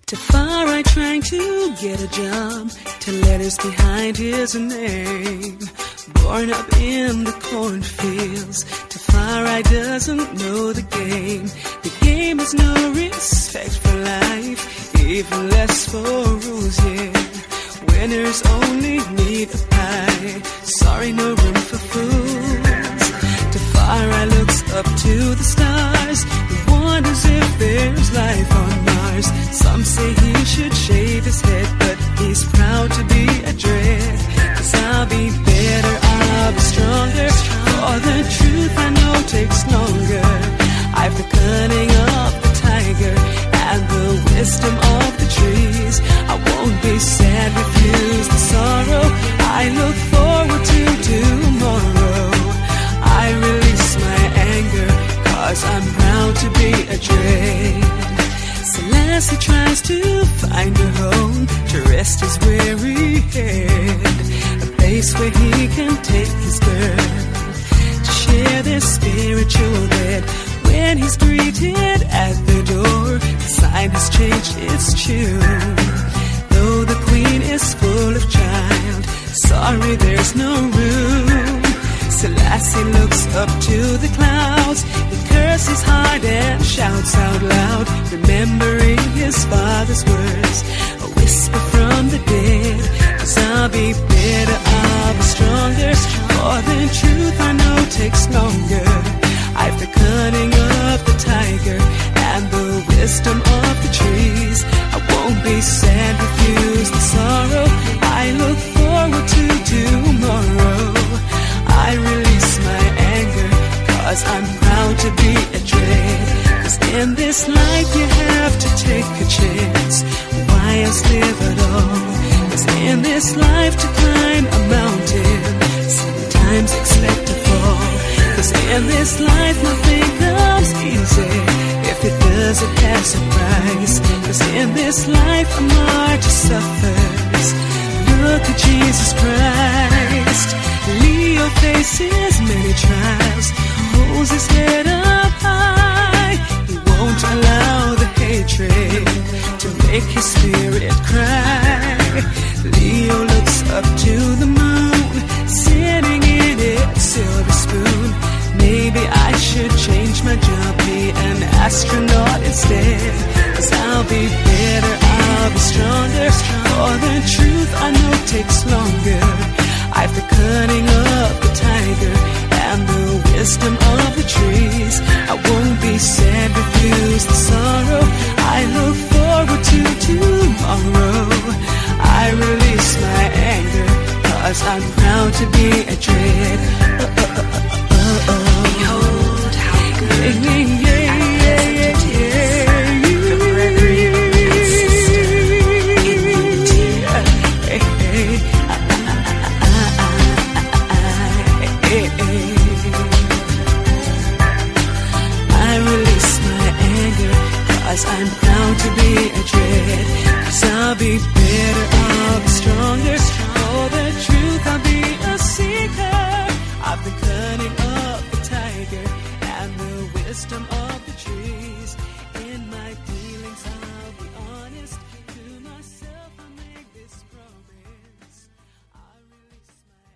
To far right trying to get a job, 10 letters behind his name. Born up in the cornfields, to far right doesn't know the game. The game has no respect for life, even less for rules here. Winners only need a pie, sorry, no room for fools. To far right looks up to the stars, he wonders if there's life on Mars. Some say he should shave his head, but he's proud to be a dread. 'Cause I'll be better, I'll be stronger, for the truth I know takes longer. I've the cunning of the tiger and the wisdom of the trees. I won't be sad, refuse the sorrow, I look forward to tomorrow. I release my anger, 'cause I'm proud to be a dread. Celeste tries to find a home to rest his weary head, a place where he can take his girl to share their spiritual bed. When he's greeted at the door, the sign has changed its tune. Though the queen is full of child, sorry, there's no room. Selassie looks up to the clouds, he curses hard and shouts out loud, remembering his father's words, a whisper from the dead. 'Cause I'll be better, I'll be stronger, for the truth I know takes longer. I've the cunning of the tiger and the wisdom of the trees. I won't be sad, refuse the sorrow, I look forward to tomorrow. I release my anger, 'cause I'm proud to be a dread. 'Cause in this life you have to take a chance, why else live at all? 'Cause in this life to climb a mountain, sometimes expect to fall. 'Cause in this life nothing comes easy, if it does it has a price. 'Cause in this life a martyr suffers, look at Jesus Christ. Leo faces many trials, holds his head up high. He won't allow the hatred to make his spirit cry. Leo looks up to the moon, sitting in its silver spoon. Maybe I should change my job, be an astronaut instead. 'Cause I'll be better, I'll be stronger, for the truth I know takes longer. I've the cunning of the tiger and the wisdom of the trees. I won't be sad, refuse the sorrow, I look forward to tomorrow. I release my anger, 'cause I'm proud to be a dread. Behold how good the brethren consist in unity. I release my anger, 'cause I'm proud to be a dread.